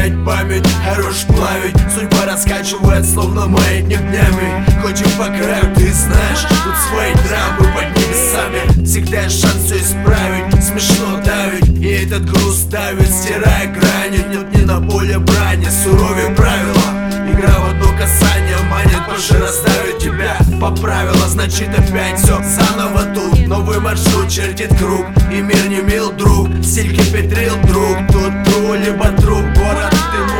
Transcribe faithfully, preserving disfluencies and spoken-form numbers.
терять память, хорош плавить. Судьба раскачивает, словно маятник днями. Ходим по краю, ты знаешь, тут свои драмы под небесами. Всегда есть шанс все исправить, смешно давить, и этот груз давит, стирая грани. Нет ни на поле брани, суровее правила. Игра в одно касание манит, позже расставит тебя по правилам, значит опять все заново тут. Новый маршрут чертит круг, и мир не мил, друг. Стиль кипятрил, друг. Тут тру, либо труп, город ты